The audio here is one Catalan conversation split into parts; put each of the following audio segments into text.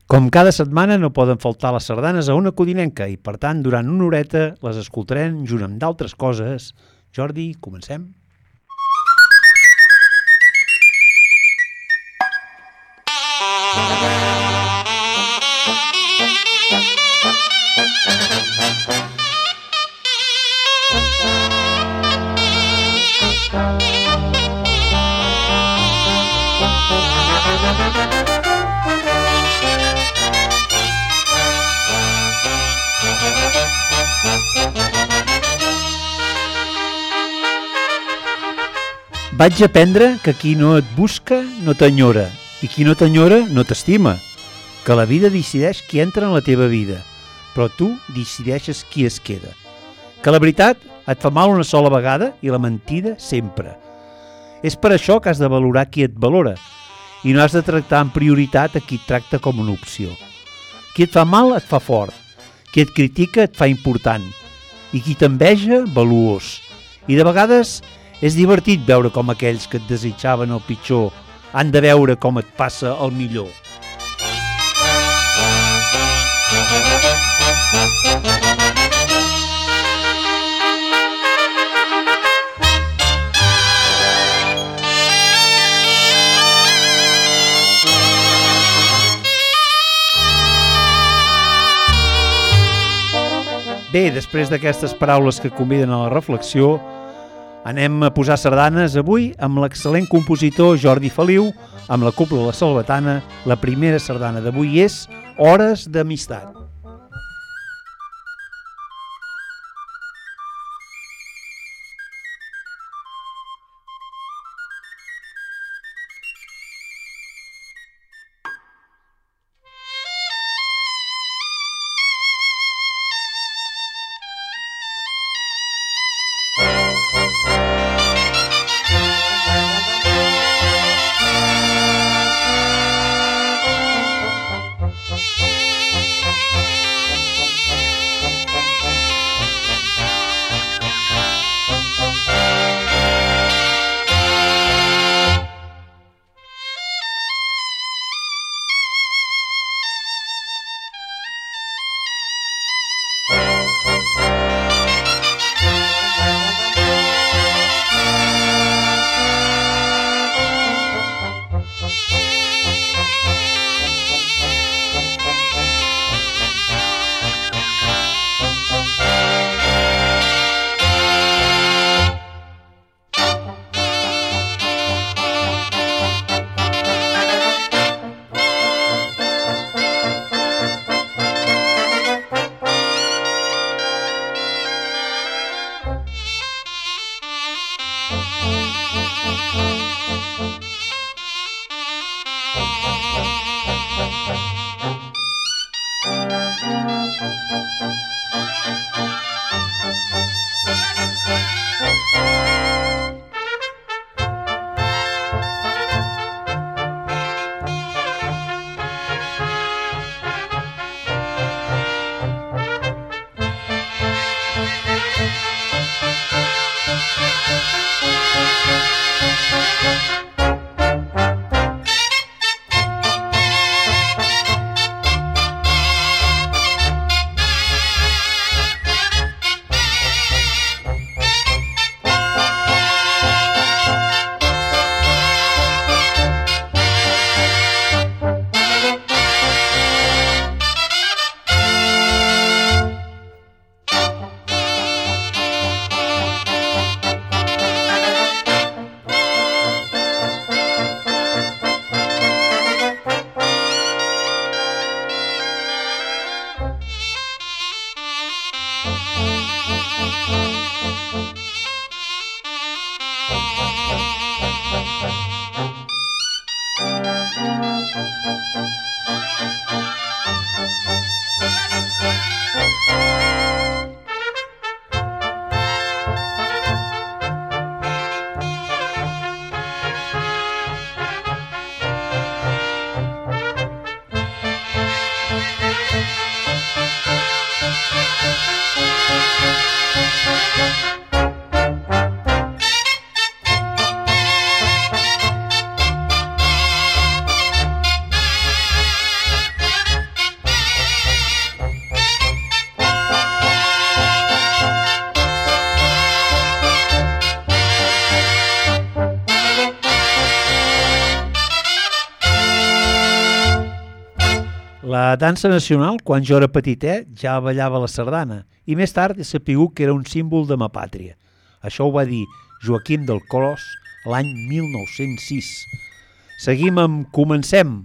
Com cada setmana no poden faltar les sardanes a Ona Codinenca i, per tant, durant una horeta les escoltarem junt amb d'altres coses. Jordi, comencem? Vaig aprendre que qui no et busca no t'enyora i qui no t'enyora no t'estima, que la vida decideix qui entra en la teva vida, però tu decideixes qui es queda, que la veritat et fa mal una sola vegada i la mentida sempre. És per això que has de valorar qui et valora i no has de tractar amb prioritat a qui et tracta com una opció. Qui et fa mal et fa fort, qui et critica et fa important i qui t'enveja valuós. I de vegades és divertit veure com aquells que et desitjaven el pitjor han de veure com et passa el millor. Bé, després d'aquestes paraules que conviden a la reflexió, anem a posar sardanes avui amb l'excel·lent compositor Jordi Feliu, amb la Cobla La Salvatana. La primera sardana d'avui és Hores d'amistat. La dansa nacional, quan jo era petitet, ja ballava la sardana i més tard he sapigut que era un símbol de ma pàtria. Això ho va dir Joaquim del Clos l'any 1906. Seguim amb Comencem.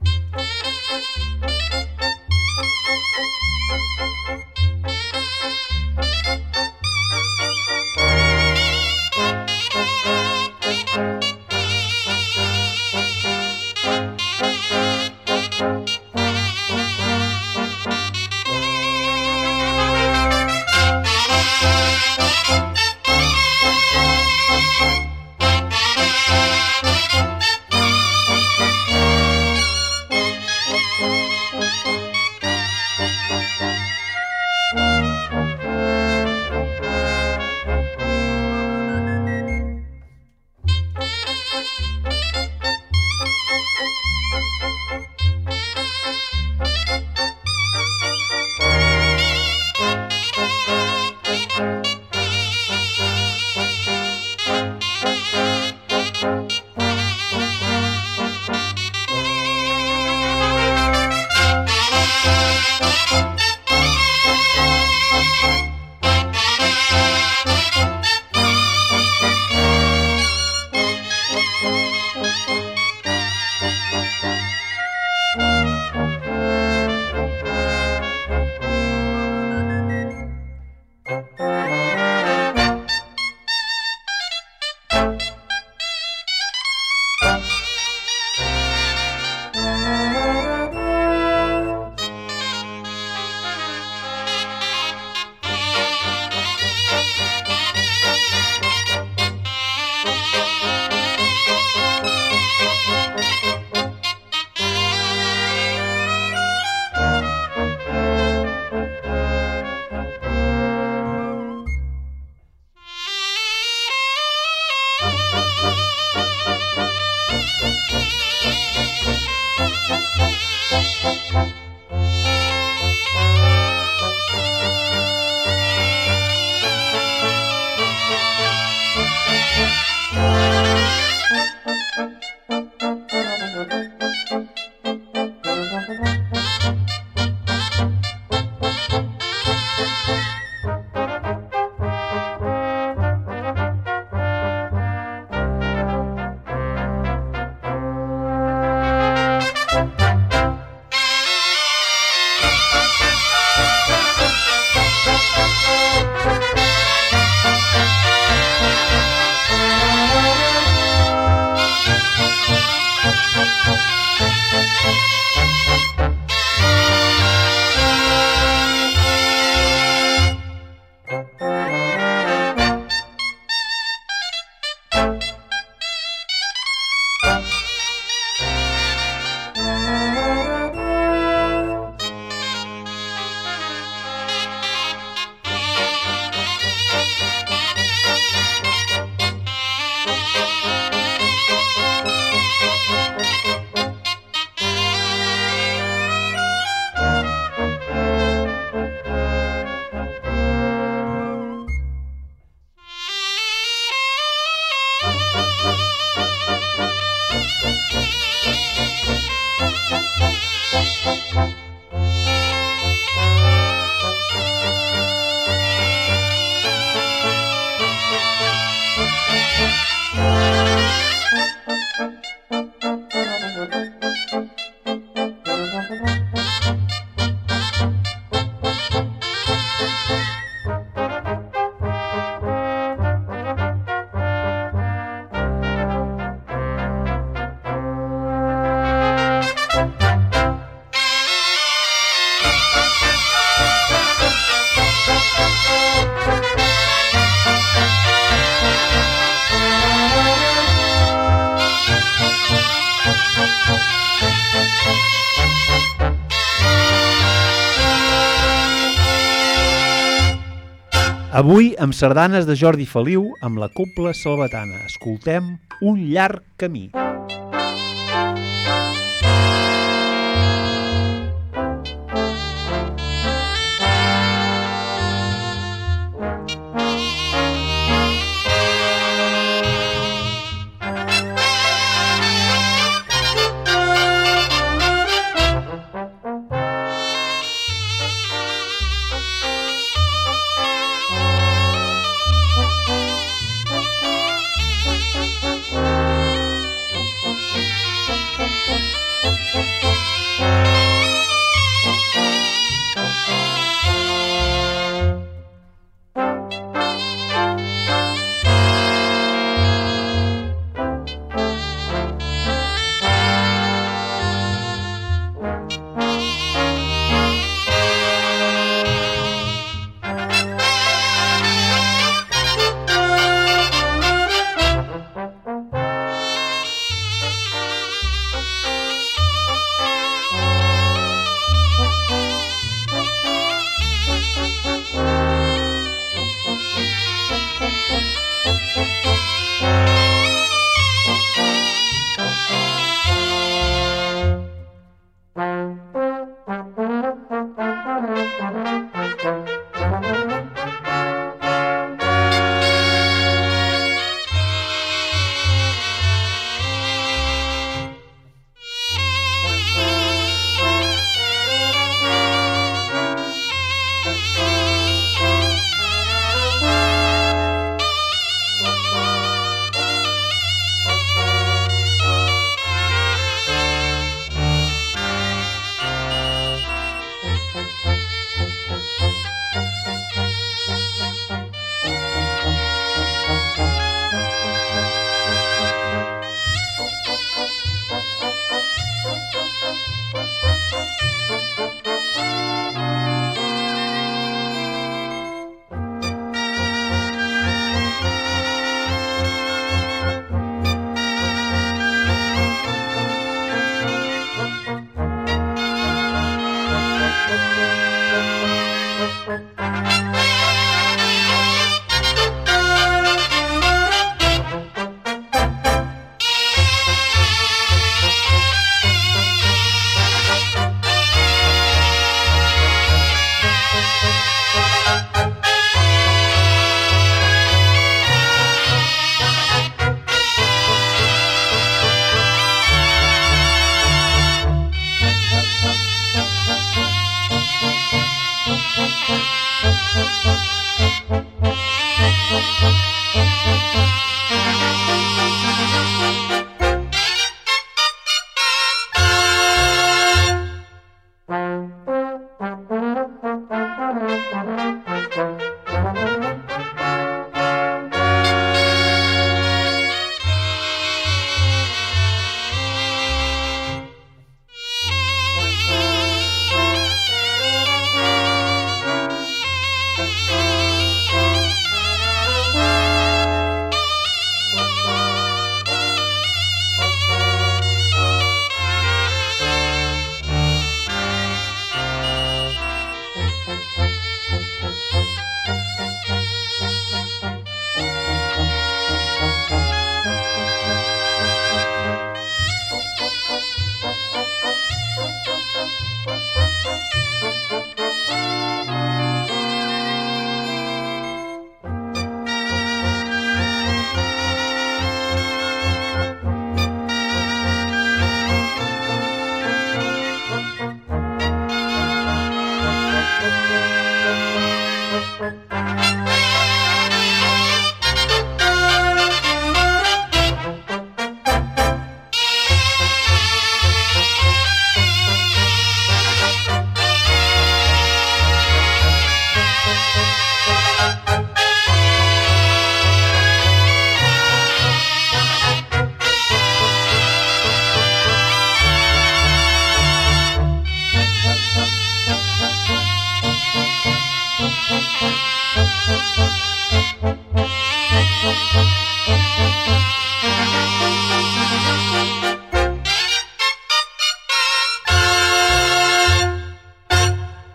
Avui, amb sardanes de Jordi Feliu, amb la Cobla Salvatana. Escoltem Un llarg camí.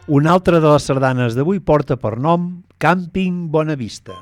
Una altra de les sardanes d'avui porta per nom Càmping Bonavista.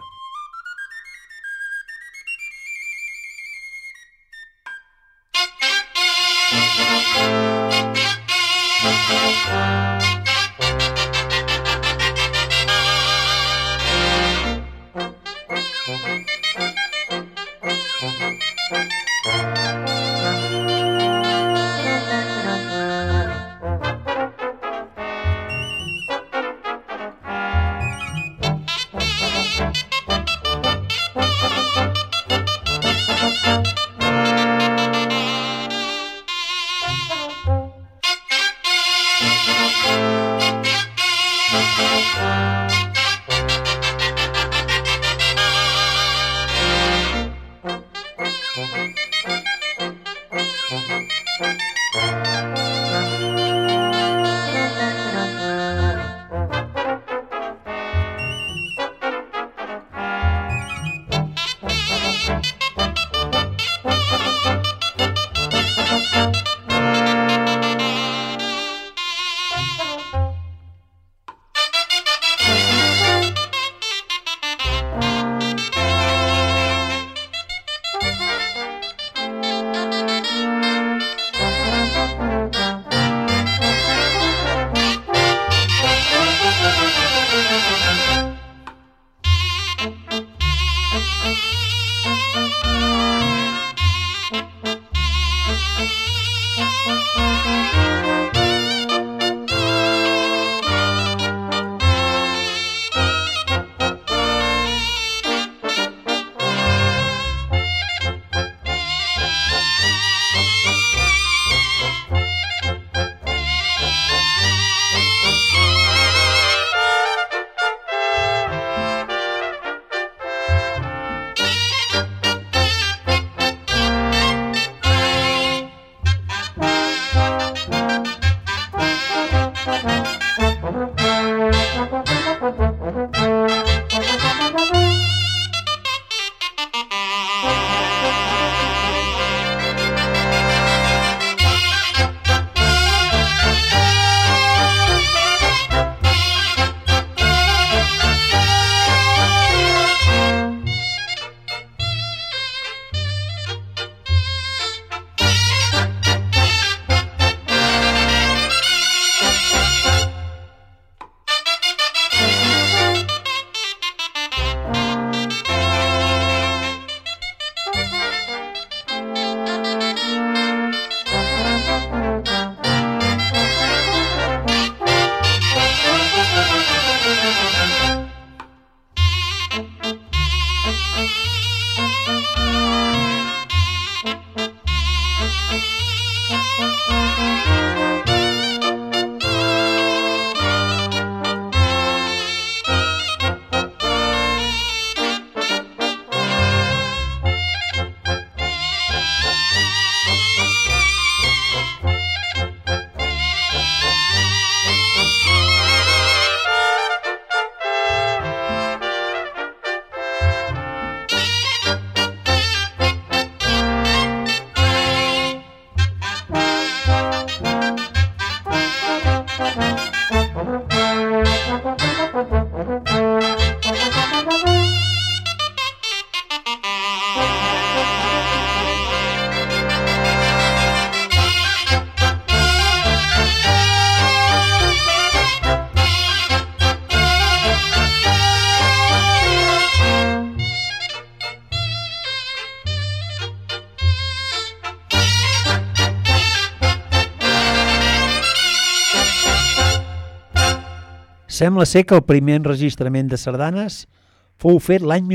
Sembla ser que el primer enregistrament de sardanes fou fet l'any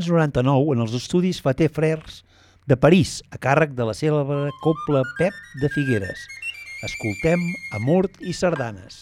1899 en els estudis Faté Frères de París, a càrrec de la cèlebre cobla Pep de Figueres. Escoltem Amor i sardanes.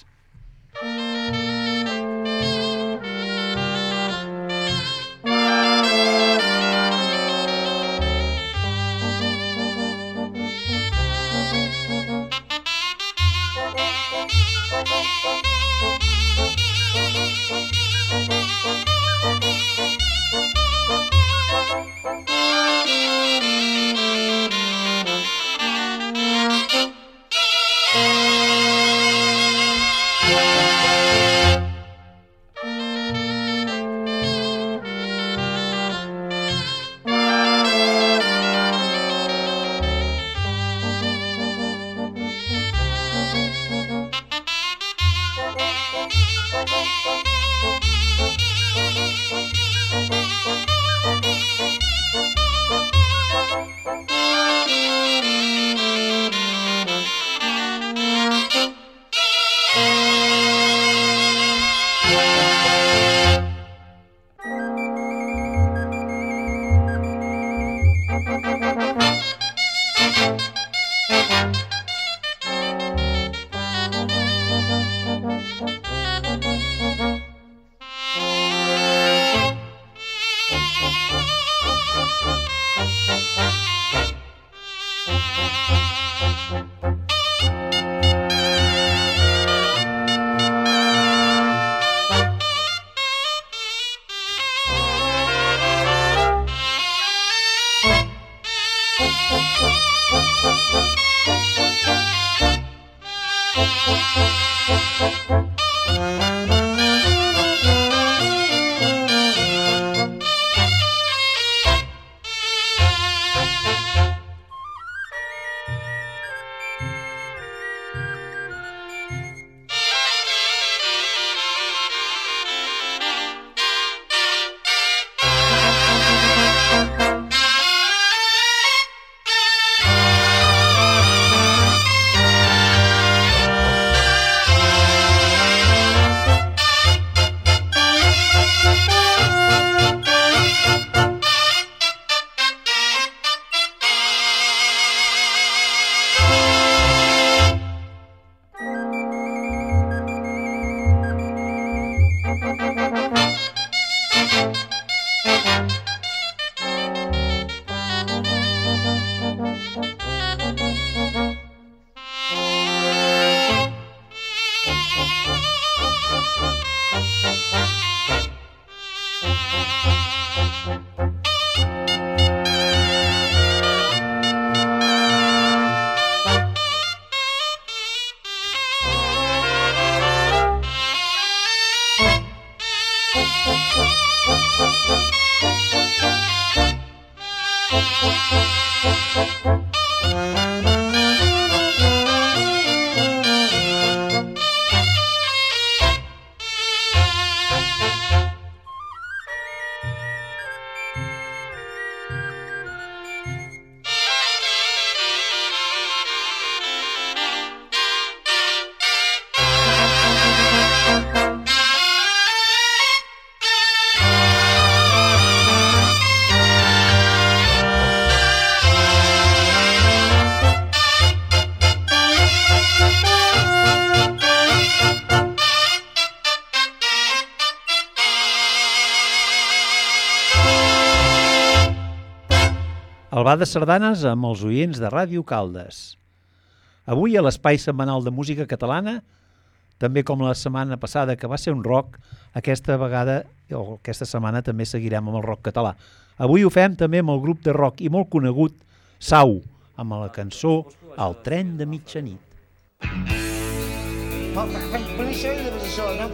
El bar de sardanes amb els oients de Ràdio Caldes. Avui a l'Espai Setmanal de Música Catalana, també com la setmana passada que va ser un rock, aquesta vegada o aquesta setmana també seguirem amb el rock català. Avui ho fem també amb el grup de rock i molt conegut Sau, amb la cançó El tren de mitjanit. Per això hi debes això, no?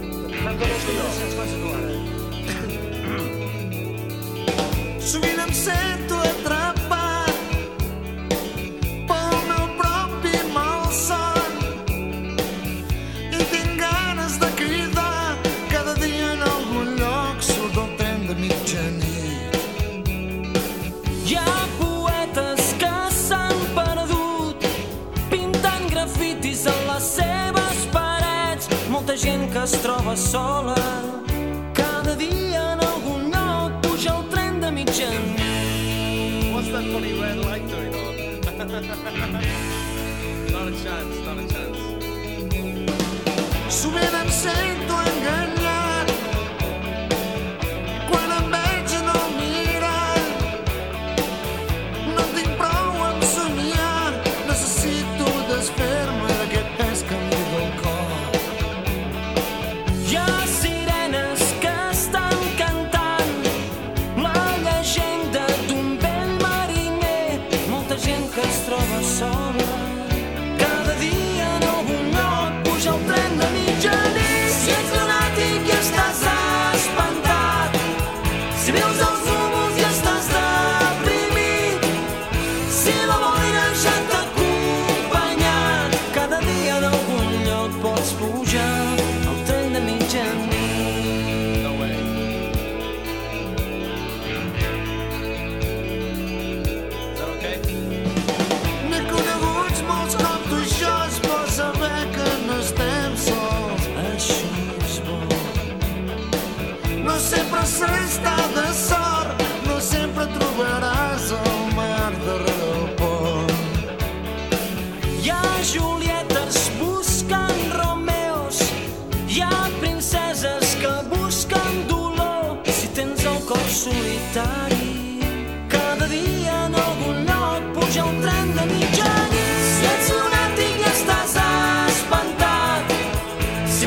Sovint em sento atrapat pel meu propi malson i tinc ganes de cridar cada dia en algun lloc surt el tren de mitjanit. Hi ha poetes que s'han perdut pintant grafitis en les seves parets, molta gent que es troba sola cada dia en algun lloc puja el tren de mitjanit. What's that funny red light doing on? Not a chance, not a chance. Sovint em sento enganyat quan em veig en el mirall. No tinc prou amb somiar, necessito desfer-me d'aquest pes que em diu el cor. Hi ha sirenes que estan cantant la llegenda d'un vell mariner, molta gent que es troba sola cada dia en algun lloc puja el tren de mitjanit.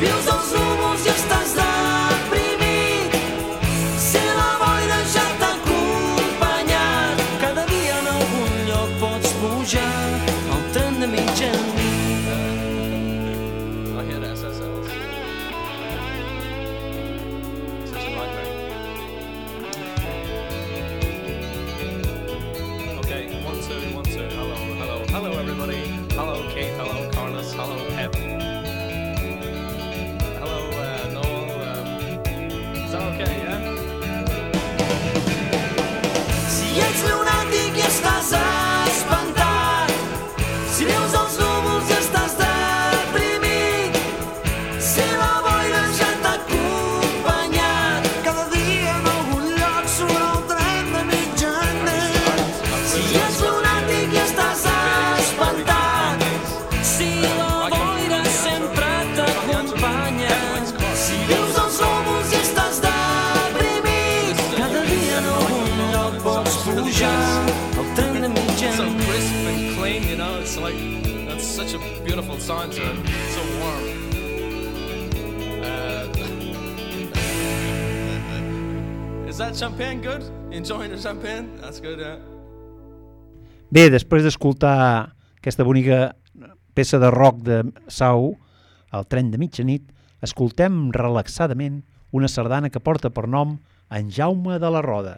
vius els núvols i estàs deprimit, si la boira ja t'ha acompanyat, cada dia en algun lloc pots pujar al tren de mitjanit. I hear the SSLs. Such a nightmare. Okay, 1, 2, 1, 2. Hello everybody. Hello Kate, hello Carlos, hello Pep. Hello Noel. Is that okay, yeah? Si ets lunàtic i estàs espantat, si vius els núvols i estàs deprimit, si la boira ja t'ha acompanyat, cada dia en algun lloc surt el tren de mitjanit. Si ets lunàtic i estàs espantat, si la boira sempre t'acompanya, si vius els núvols i estàs deprimit, cada dia en algun lloc pots pujar al tren de So mitjanit. crisp and clean, you know, it's like, that's such a beautiful sound to it. So warm. Is that champagne good? You enjoying the champagne? That's good, yeah. Bé, després d'escoltar aquesta bonica peça de rock de Sau, el tren de mitjanit, escoltem relaxadament una sardana que porta per nom En Jaume de la Roda.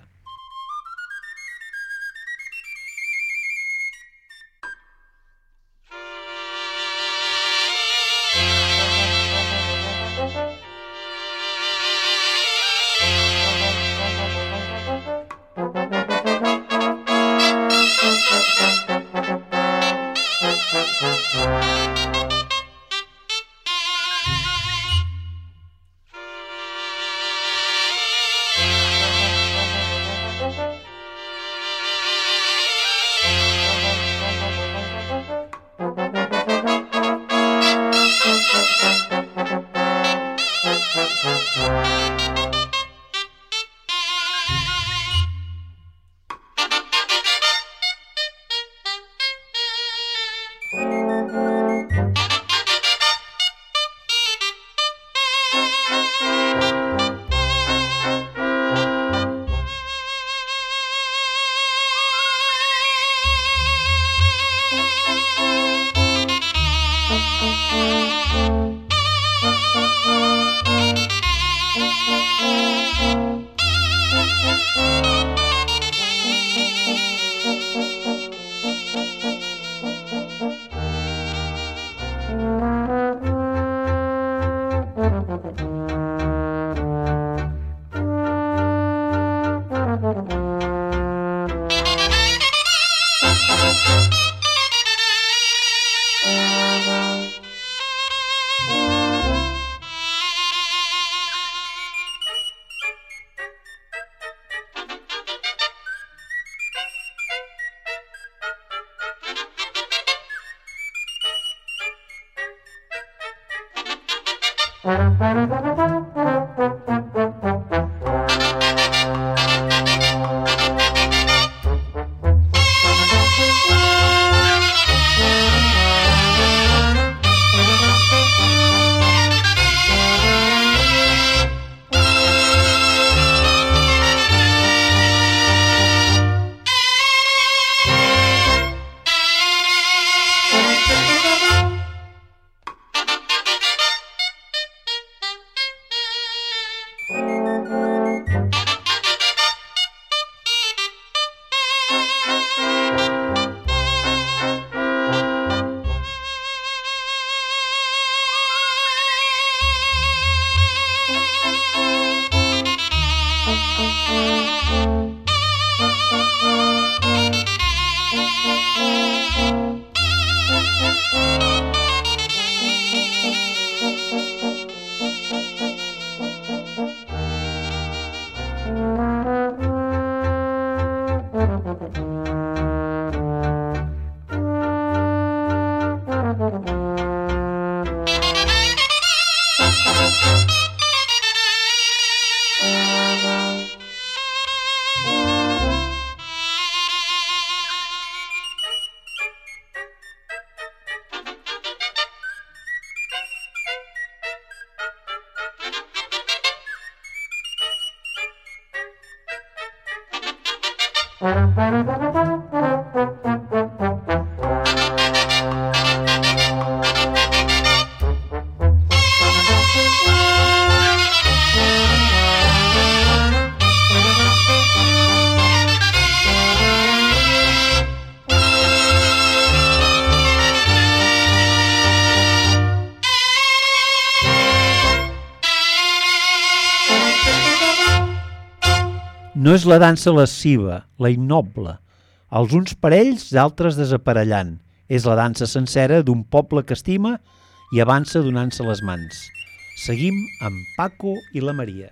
No és la dansa lasciva, la innoble. Els uns parells, d'altres desaparellant. És la dansa sencera d'un poble que estima i avança donant-se les mans. Seguim amb Paco i la Maria.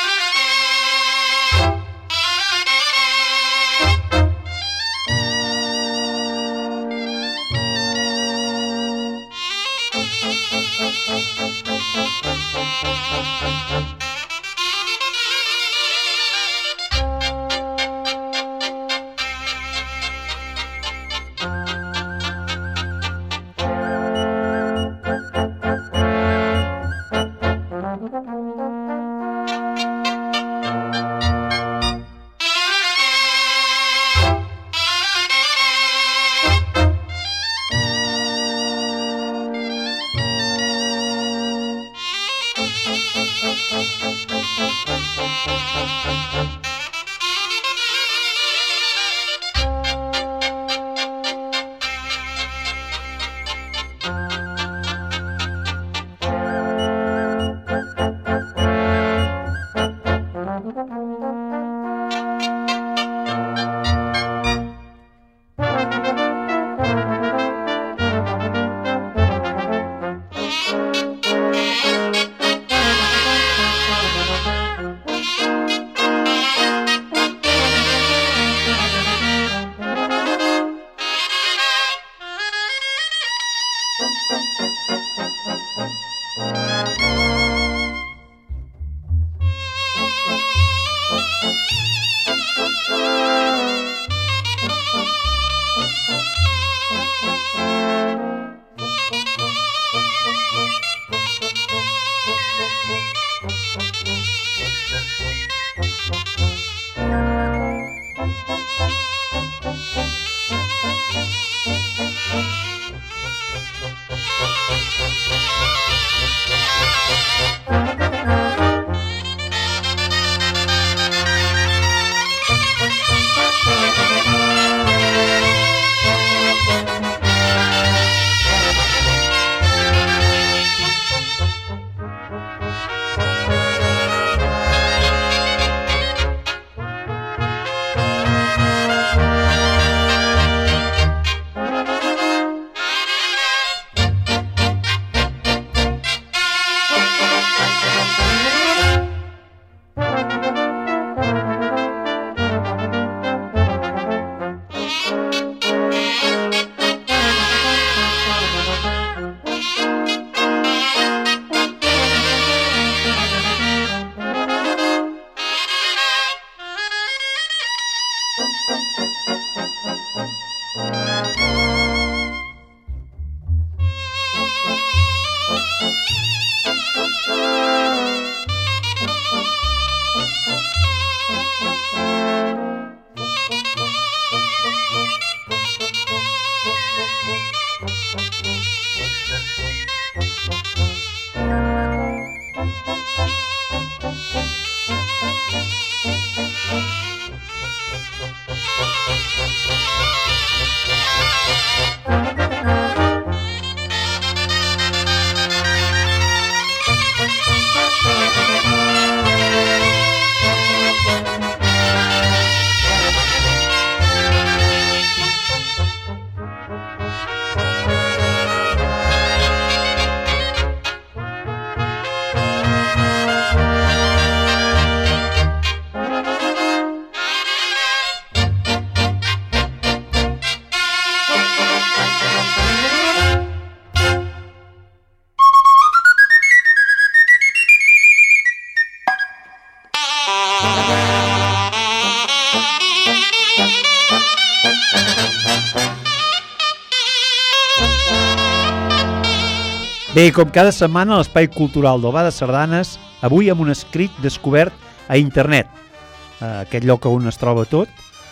Bé, com cada setmana a l'Espai Cultural del Bar de Sardanes, avui amb un escrit descobert a internet, aquest lloc on es troba tot,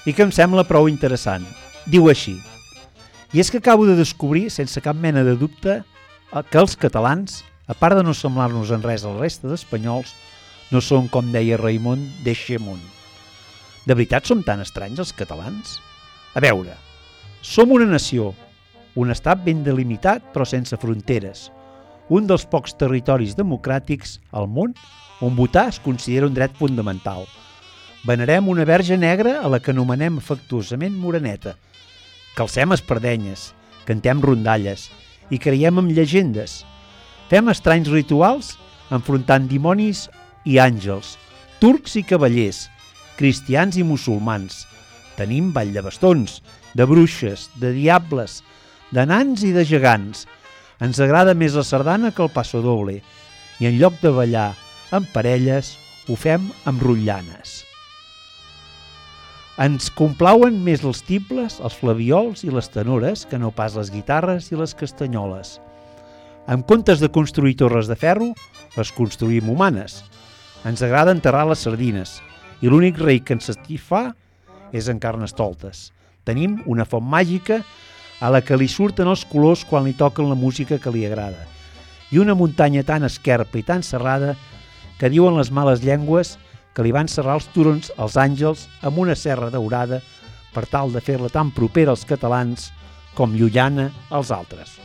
i que em sembla prou interessant. Diu així: i és que acabo de descobrir, sense cap mena de dubte, que els catalans, a part de no semblar-nos en res a la resta d'espanyols, no són, com deia Raimon, d'Eixemunt. De veritat som tan estranys els catalans? A veure, som una nació, un estat ben delimitat però sense fronteres, un dels pocs territoris democràtics al món on votar es considera un dret fundamental. Venerem una verge negra a la que anomenem afectuosament Moreneta, calcem espardenyes, cantem rondalles i creiem en llegendes. Fem estranys rituals enfrontant dimonis i àngels, turcs i cavallers, cristians i musulmans. Tenim ball de bastons, de bruixes, de diables, de nans i de gegants. Ens agrada més la sardana que el passo doble i en lloc de ballar en parelles ho fem amb rotllanes. Ens complauen més els tibles, els flaviols i les tenores que no pas les guitarres i les castanyoles. En comptes de construir torres de ferro, les construïm humanes. Ens agrada enterrar les sardines i l'únic rei que ens satisfà és en Carnestoltes. Tenim una font màgica a la que li surten els colors quan li toquen la música que li agrada i una muntanya tan esquerpa i tan serrada que diuen les males llengües que li van serrar els turons als àngels amb una serra daurada per tal de fer-la tan propera als catalans com llunyana als altres.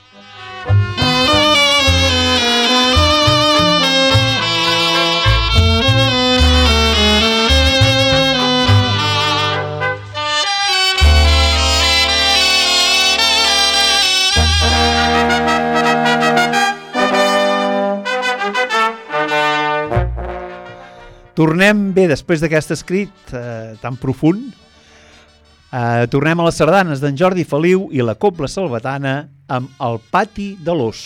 Tornem, bé, després d'aquest escrit tan profund, tornem a les sardanes d'en Jordi Feliu i la cobla salvatana amb El pati de l'ós.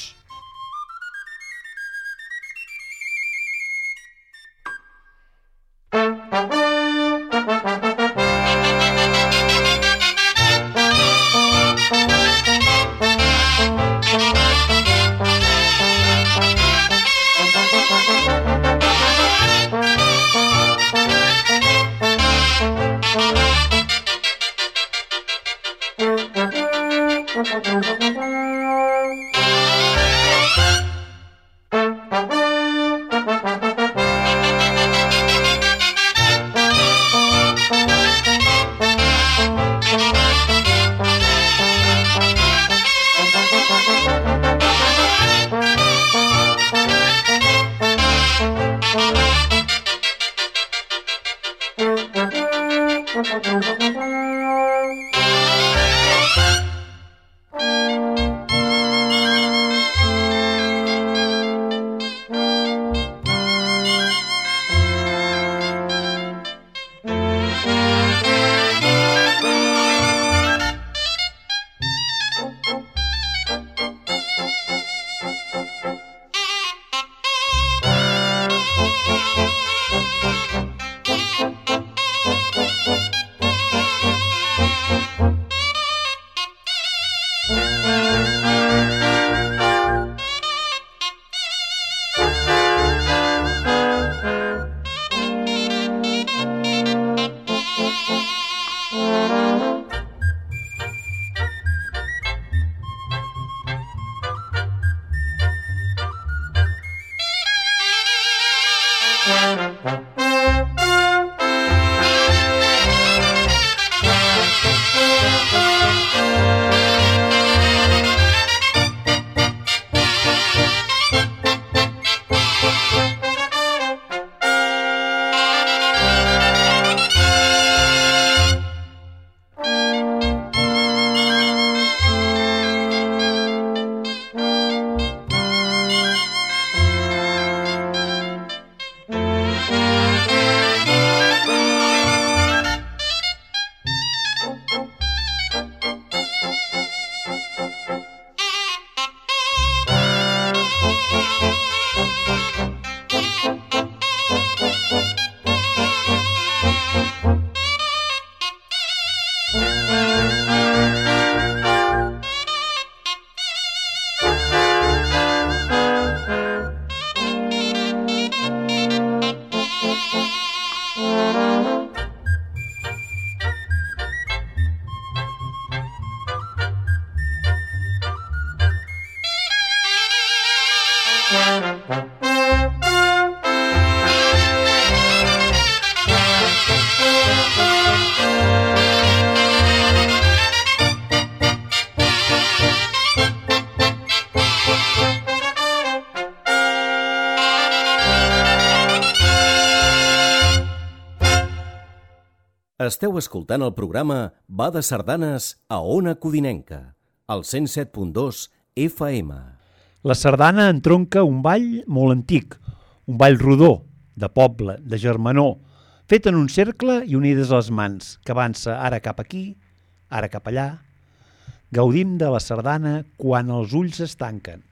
Esteu escoltant el programa Va de Sardanes a Ona Codinenca, al 107.2 FM. La sardana entronca un ball molt antic, un ball rodó, de poble, de germanor, fet en un cercle i unides les mans, que avança ara cap aquí, ara cap allà. Gaudim de la sardana quan els ulls es tanquen.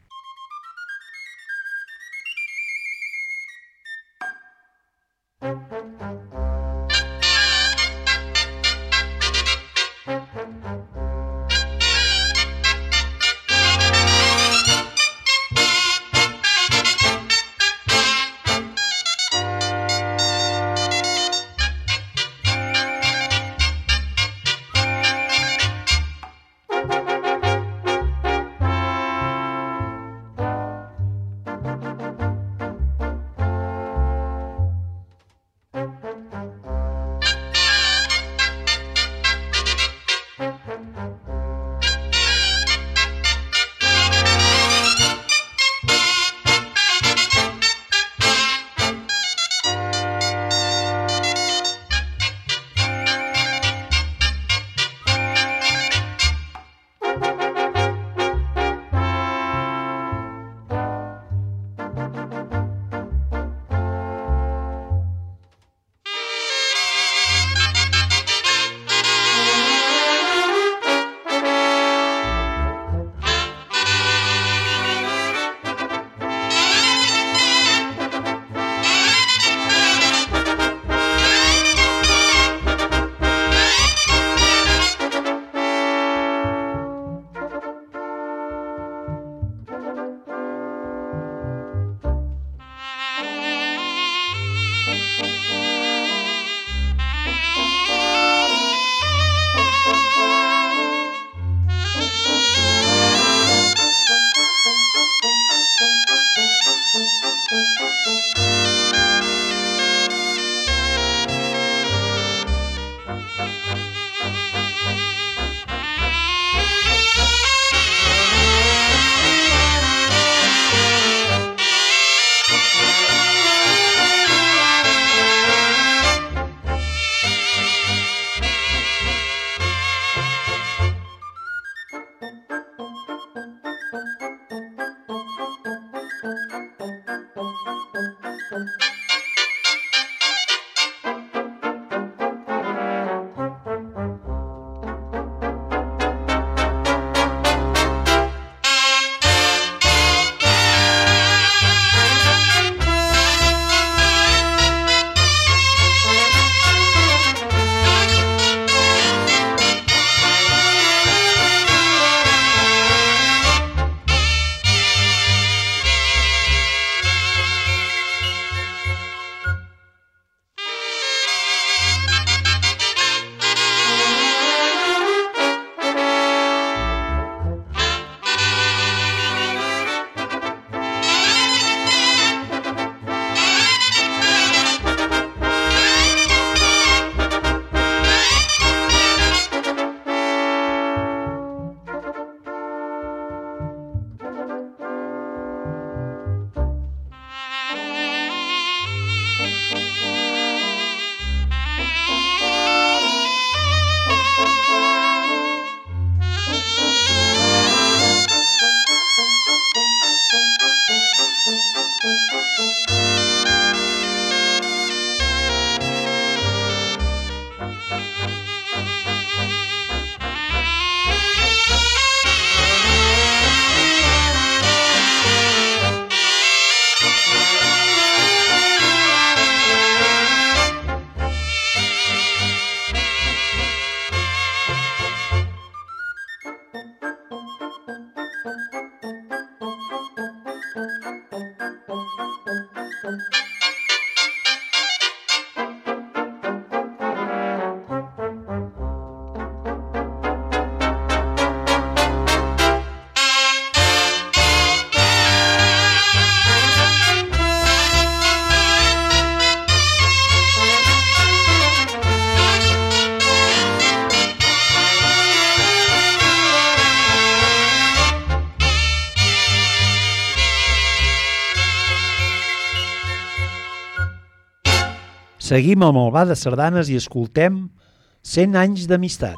Seguim amb el Ba de Sardanes i escoltem 100 anys d'amistat.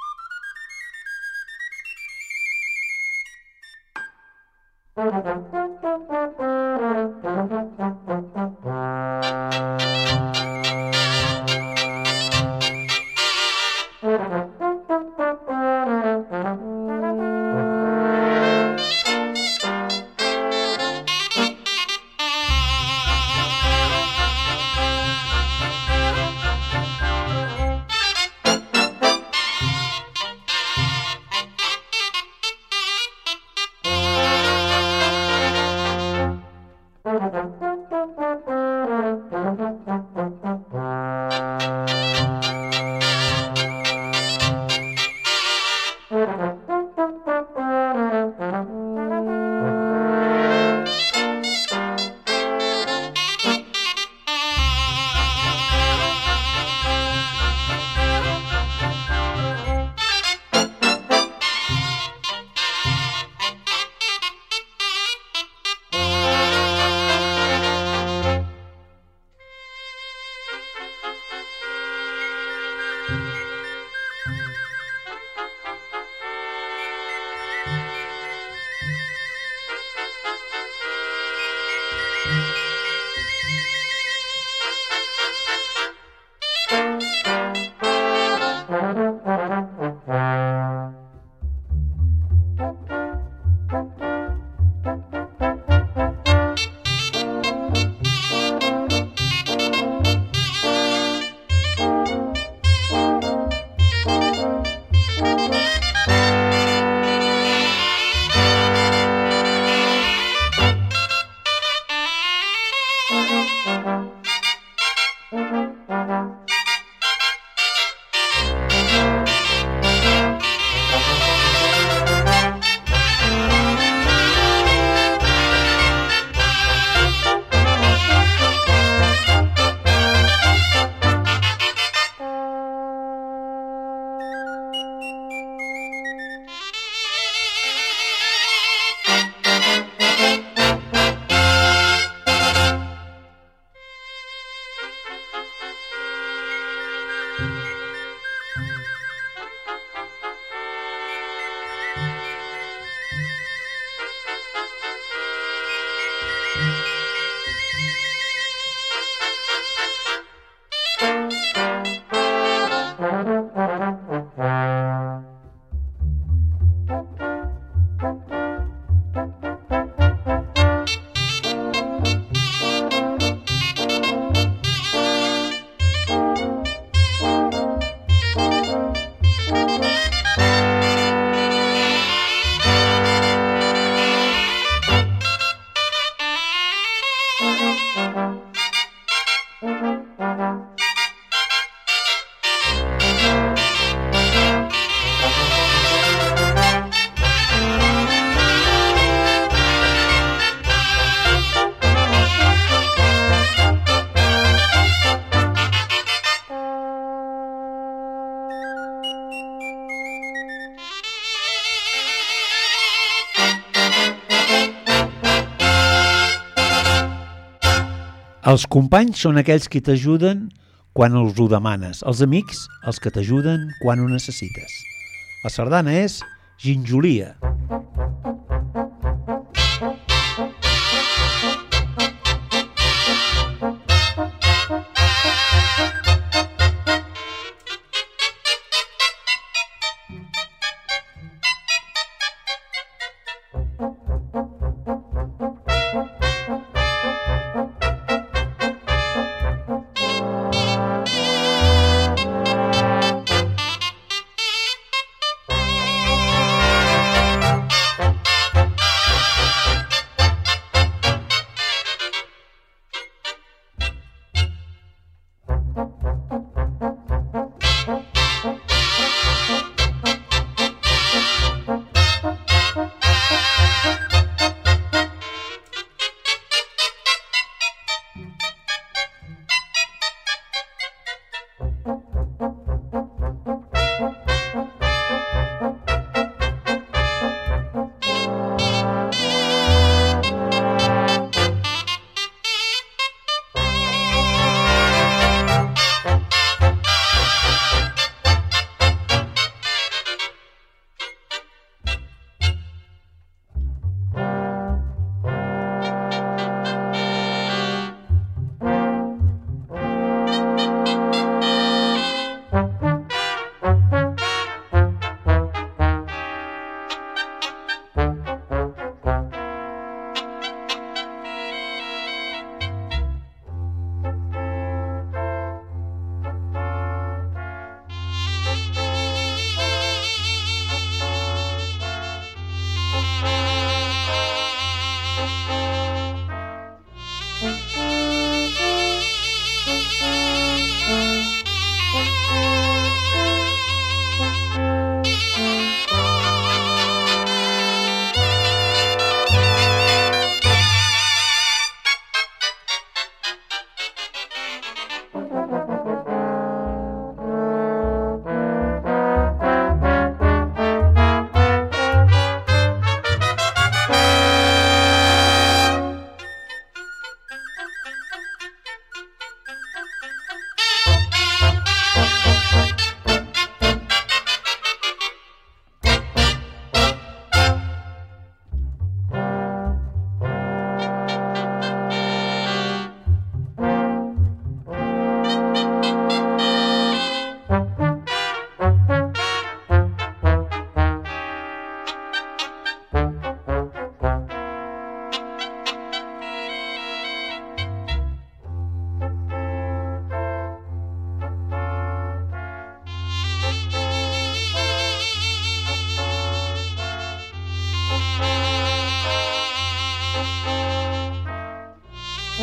Els companys són aquells que t'ajuden quan els ho demanes. Els amics, els que t'ajuden quan ho necessites. La sardana és ginjolia.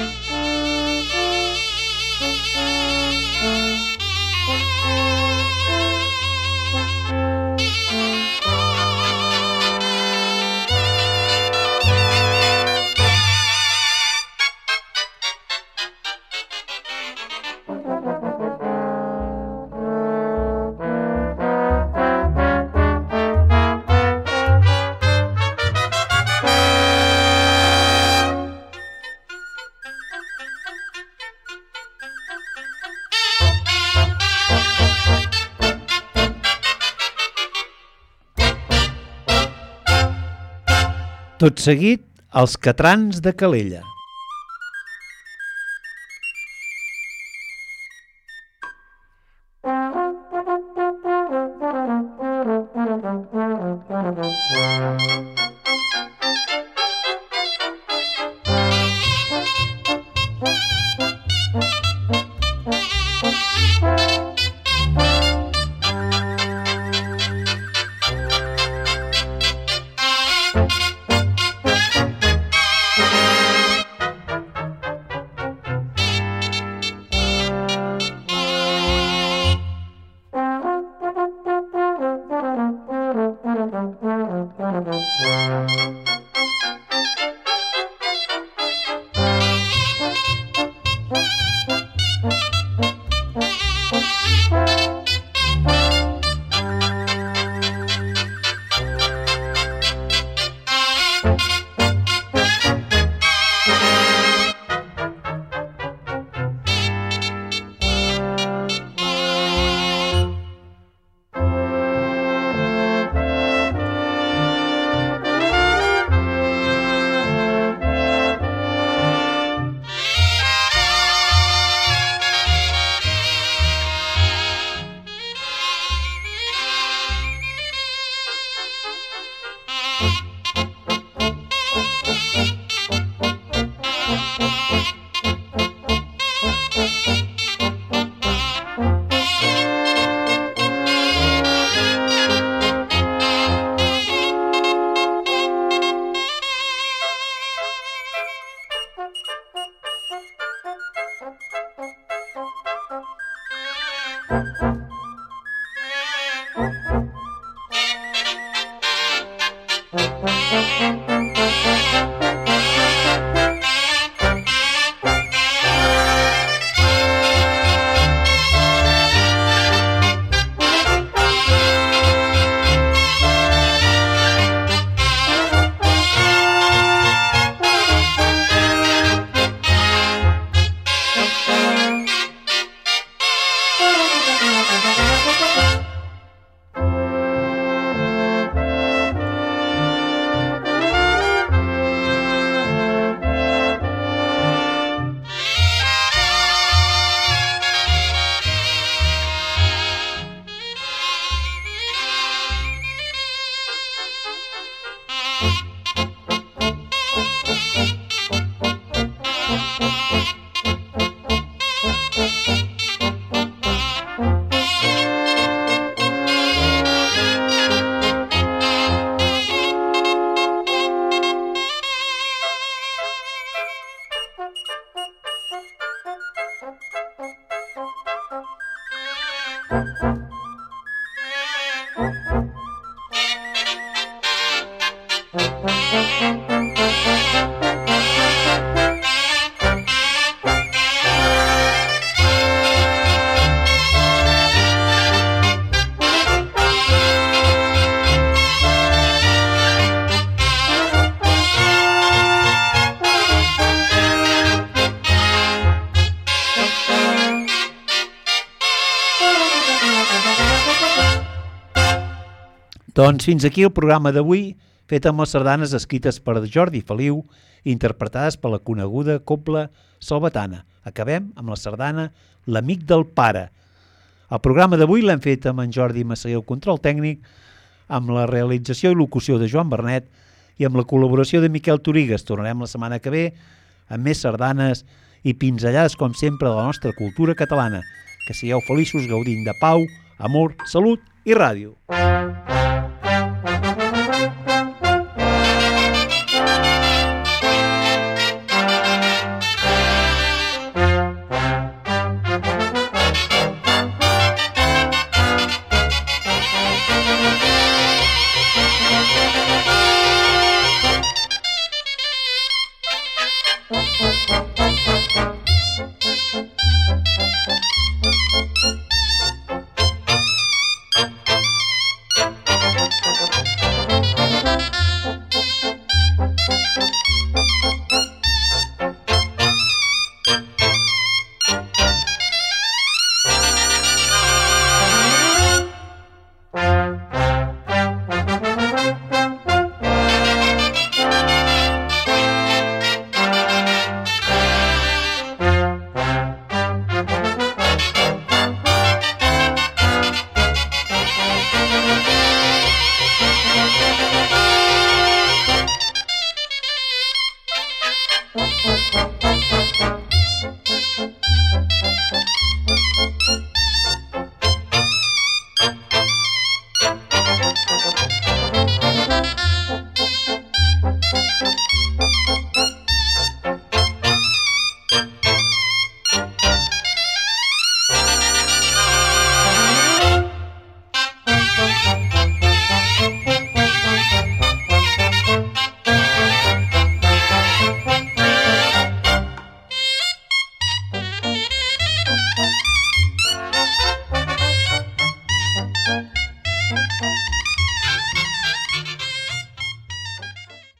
Tot seguit, els catrans de Calella. Doncs fins aquí el programa d'avui, fet amb les sardanes escrites per Jordi Feliu i interpretades per la coneguda cobla salvatana. Acabem amb la sardana L'amic del pare. El programa d'avui l'hem fet amb en Jordi Massaguer, el control tècnic, amb la realització i locució de Joan Bernet i amb la col·laboració de Miquel Torigues. Tornarem la setmana que ve amb més sardanes i pinzellades, com sempre, de la nostra cultura catalana. Que sigueu feliços gaudint de pau, amor, salut i ràdio.